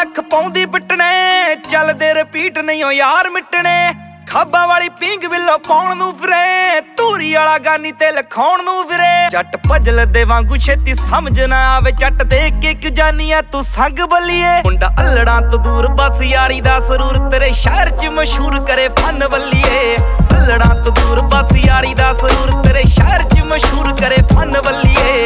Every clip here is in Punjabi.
ਅੱਖ ਪਾਉਂਦੀ ਪਿੱਟਣੇ ਚੱਲਦੇ ਰਿਪੀਟ ਨਹੀਂ ਓ ਯਾਰ ਮਿਟਣੇ ਖਾਬਾਂ ਵਾਲੀ ਪਿੰਗ ਵਿੱਲੋ ਪਾਉਣ ਨੂੰ ਫਿਰੇ ਧੂਰੀ ਵਾਲਾ ਗਾਨੀ ਤੇ ਲਖਾਉਣ ਨੂੰ ਫਿਰੇ ਜੱਟ ਭਜਲ ਦੇ ਵਾਂਗੂ ਛੇਤੀ ਸਮਝ ਨਾ ਆਵੇ ਚੱਟ ਦੇਖ ਕੇ ਕਿ ਜਾਨੀ ਆ ਤੂੰ ਸੰਗ ਬੱਲੀਏ ਮੁੰਡਾ ਅਲੜਾਂ ਤੋਂ ਦੂਰ ਬਸ ਯਾਰੀ ਦਾ ਸਰੂਰ ਤੇਰੇ ਸ਼ਹਿਰ 'ਚ ਮਸ਼ਹੂਰ ਕਰੇ ਫਨ ਬੱਲੀਏ ਅਲੜਾਂ ਤੋਂ ਦੂਰ ਬਸ ਯਾਰੀ ਦਾ ਸਰੂਰ ਤੇਰੇ ਸ਼ਹਿਰ 'ਚ ਮਸ਼ਹੂਰ ਕਰੇ ਫਨ ਬੱਲੀਏ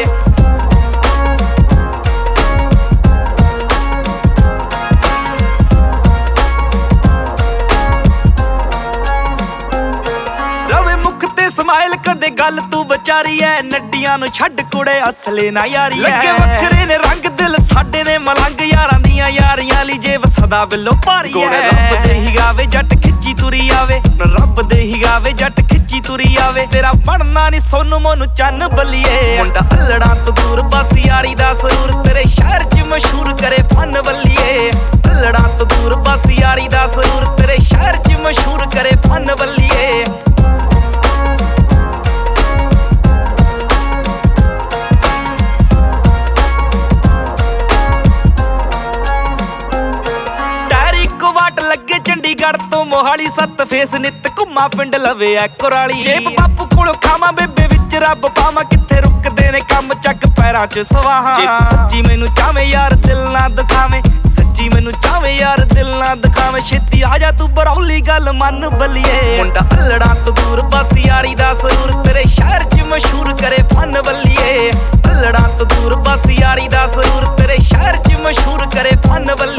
ਸਮਾਈਲ ਕਦੇ ਗੱਲ ਤੂੰ ਵਿਚਾਰੀ ਐ ਨੱਡੀਆਂ ਨੂੰ ਛੱਡ ਕੁੜੇ ਅਸਲੇ ਨਾ ਯਾਰੀ ਐ ਲੱਗੇ ਵੱਖਰੇ ਨੇ ਰੰਗ ਦਿਲ ਸਾਡੇ ਨੇ ਮਲੰਗ ਯਾਰਾਂ ਦੀਆਂ ਯਾਰੀਆਂ ਲਈ ਜੇਬ ਸਦਾ ਵਿੱਲੋ ਭਾਰੀ ਐ ਰੱਬ ਦੇ ਹੀ ਗਾਵੇ ਜੱਟ ਖਿੱਚੀ ਤੁਰੀ ਆਵੇ ਰੱਬ ਦੇ ਹੀ ਗਾਵੇ ਜੱਟ ਖਿੱਚੀ ਤੁਰੀ ਆਵੇ ਤੇਰਾ ਬਣਨਾ ਨੀ ਸੋਨੂੰ ਮੋਨੂੰ ਚੰਨ ਬੱਲੀਏ ਮੁੰਡਾ ਅਲੜਾਂ ਤੋਂ ਦੂਰ ਬਸ ਯਾਰੀ ਦਾ ਸਰੂਰ ਤੇਰੇ ਸ਼ਹਿਰ 'ਚ ਮਸ਼ਹੂਰ ਕਰੇ ਫਨ ਬੱਲੀਏ ਅਲੜਾਂ ਤੋਂ ਦੂਰ ਬਸ ਯਾਰੀ ਦਾ ਸਰੂਰ ਤੇਰੇ ਸ਼ਹਿਰ 'ਚ ਮਸ਼ਹੂਰ ਕਰੇ ਫਨ ਬੱਲੀਏ ਚੰਡੀਗੜ੍ਹ ਤੋਂ ਮੋਹਾਲੀ 7 ਫੇਸ ਨਿੱਤ ਘੁੰਮਾ ਪਿੰਡ ਲਵੇ ਐ ਕੁਰਾਲੀ ਸ਼ੇਪ ਬਾਪੂ ਕੋਲੋਂ ਖਾਵਾਂ ਬੇਬੇ ਵਿੱਚ ਰੱਬ ਪਾਵਾਂ ਕਿੱਥੇ ਰੁਕਦੇ ਨੇ ਕੰਮ ਚੱਕ ਪੈਰਾਂ 'ਚ ਸਵਾਹਾਂ ਜੇ ਤੂੰ ਸੱਚੀ ਮੈਨੂੰ ਚਾਵੇਂ ਯਾਰ ਦਿਲ ਨਾ ਦਿਖਾਵੇਂ ਸੱਚੀ ਮੈਨੂੰ ਚਾਵੇਂ ਯਾਰ ਦਿਲ ਨਾ ਦਿਖਾਵੇਂ ਛੇਤੀ ਆ ਜਾ ਤੂੰ ਬਰੌਲੀ ਗੱਲ ਮੰਨ ਬੱਲੀਏ ਮੁੰਡਾ ਅਲੜਾਂ ਤੋਂ ਦੂਰ ਬਸ ਯਾਰੀ ਦਾ ਸਰੂਰ ਤੇਰੇ ਸ਼ਹਿਰ 'ਚ ਮਸ਼ਹੂਰ ਕਰੇ ਫਨ ਬੱਲੀਏ ਅਲੜਾਂ ਤੋਂ ਦੂਰ ਬਸ ਯਾਰੀ ਦਾ ਸਰੂਰ ਤੇਰੇ ਸ਼ਹਿਰ 'ਚ ਮਸ਼ਹੂਰ ਕਰੇ ਫਨ ਬੱਲੀਏ